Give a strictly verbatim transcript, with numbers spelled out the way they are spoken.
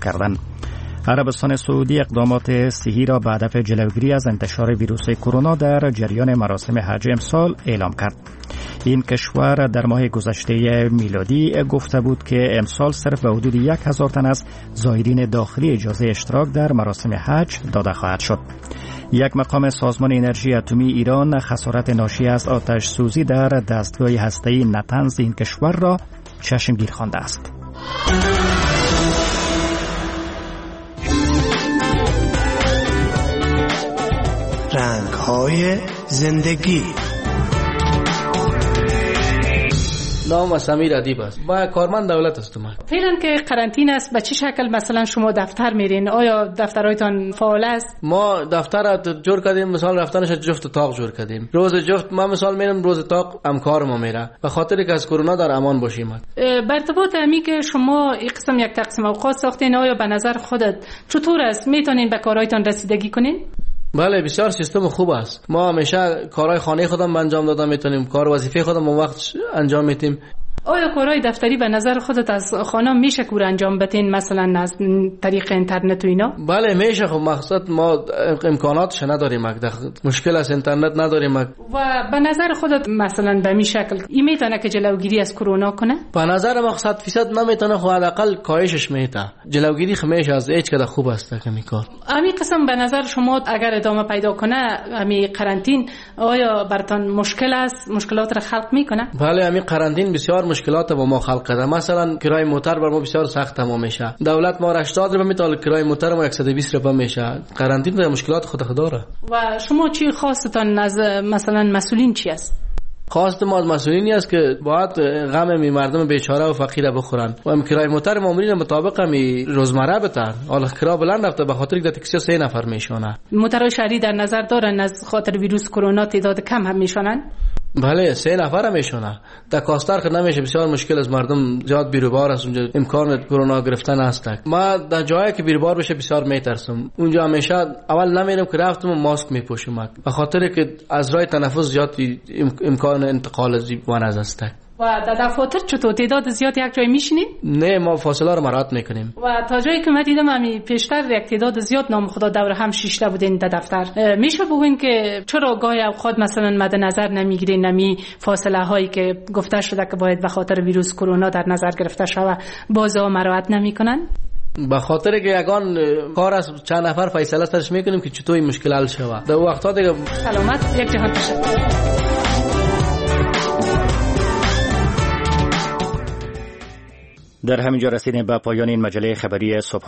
کردند. عربستان سعودی اقدامات صحی را به هدف جلوگیری از انتشار ویروس کرونا در جریان مراسم حج امسال اعلام کرد. این کشور در ماه گذشته میلادی گفته بود که امسال صرف به حدود یک هزار تن از زائرین داخلی اجازه اشتراک در مراسم حج داده خواهد شد. یک مقام سازمان انرژی اتمی ایران خسارت ناشی از آتش سوزی در دستگاه هسته‌ای نتنز این کشور را چشمگیر خوانده است. رنگ‌های زندگی. نام سمیر ادیب است. با کارمند دولت هستم. فعلا که قرنطینه است به چه شکل مثلا شما دفتر میرین؟ آیا دفترهایتان فعال است؟ ما دفتر را جور کردیم، مثلا رفتنش جفت اتاق جور کردیم. روز جفت ما مثلا میرم روز اتاق همکار ما میره به خاطر که از کرونا در امان باشیم. به ارتباط همی که شما این قسم یک تقسیم اوقات ساختین، آیا به نظر خودت چطور است میتونین به کارهایتان رسیدگی کنین؟ بله بسیار سیستم خوب است. ما همیشه کارهای خانه خودم انجام دادم میتونیم، کار وظیفه خودم اون وقت انجام میتیم. آیا کارهای دفتری به نظر خودت از خانه میشه کور انجام بدین، مثلا از طریق اینترنت و اینا؟ بله میشه. خب مقصد ما امکاناتش نداریم، مشکل از اینترنت نداریم. و به نظر خودت مثلا به می شکل این میتونه که جلوگیری از کرونا کنه؟ به نظر ما صد فیصد نمیتونه، خب حداقل کاهشش میته. جلوگیری خمیش از هیچ کده خوب است که میکار. همین قسم به نظر شما اگر ادامه پیدا کنه همین قرنطین آیا براتون مشکل است؟ مشکلات را خلق میکنه؟ بله همین قرنطین بسیار مشکلات با ما خلق کرده. مثلا کرای موتر بر ما بسیار سخت تمام میشه. دولت ما هشتاد روپیه میتونه، کرای موتر ما صد و بیست روپیه میشه. قرنطین به مشکلات خود داره. و شما چی خواستتان از مثلا مسئولین چی است؟ خواست ما از مسئولینی است که باید غم می مردم بیچاره و فقیر بخورن و هم کرای موتر مامورین مطابق می روزمره بتن. حالا کرا بلند رفته به خاطر که تاکسی سه نفر میشونه. موترهای شهری در نظر دارن از خاطر ویروس کرونا تعداد کم هم میشونن؟ بله سه نفر هم میشونه. تا کاستر که نمیشه، بسیار مشکل از مردم زیاد بیروبار است اونجا، امکان کرونا گرفتن است. ما در جایی که بیروبار بشه بسیار میترسم. اونجا همیشه اول نمیرم که رفتم ماسک میپوشم به خاطر که از راه تنفس زیاد امکان انتقال مرض است. و در دفاتر چطور تعداد زیاد یک جای میشینید؟ نه ما فاصله رو مراعات میکنیم. و تا جایی که من دیدم همین پیشتر یک تعداد زیاد نام خدا دور هم شیشته بودین در دفتر. میشه بگوین که چرا گاهی اوقات مثلا مد نظر نمیگیرین نمی فاصله هایی که گفته شده که باید به خاطر ویروس کرونا در نظر گرفته شود بازا مراعات نمیکنن؟ به خاطر که یگان کار از چند نفر فیصله سرش میکنیم که چطور این مشکل حل شود. در وقتا دیگه سلامت. یک جهان تشکر. در همینجا رسیدیم به پایان این مجله خبری صبح.